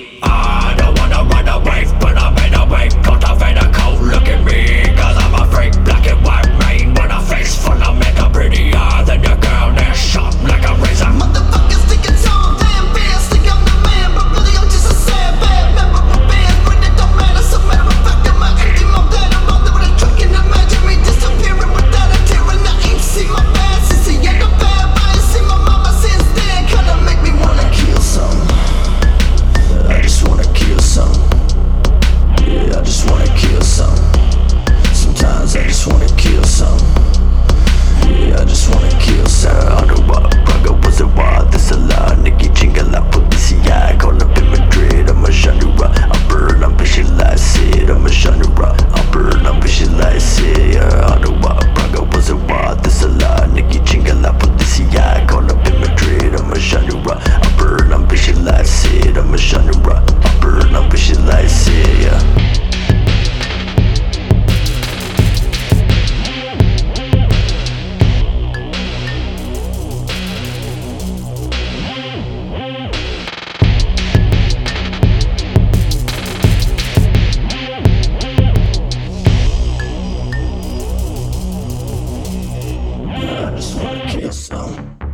I don't wanna run away, but I made a way. Cultivate a code, look at me, cause I'm a freak. Black and white rain, with a face full of makeup. Prettier than your girl, that's sharp like a razor. Motherfuckers think it's all damn fast, think I'm the man, but really I'm just a sad bad member of a band. But it don't matter, so matter of fact, I'm empty mode that I'm on there with a truck and imagine me disappearing without a tear. And I ain't seen my past since he had a bad body. See my mama since then, kinda make me wanna kill some. I just wanna kill some. Yeah, I just wanna kill some. Sometimes I just wanna kill some. Yeah, I just wanna kill some. Underwater, Praga was a wild, this a lie. Nikki Chingala, Policia, call up in Madrid. I'm a genre, I burn, I'm visualize it. I'm a genre, I burn, I'm visualize it. Yeah, underwater, Praga was a wild, this a lie. Nikki Chingala, Policia, call up in Madrid. I'm a genre, I burn, I'm visualize it. I'm a genre, I burn, I'm visualize it. Yeah. I just wanna kill some.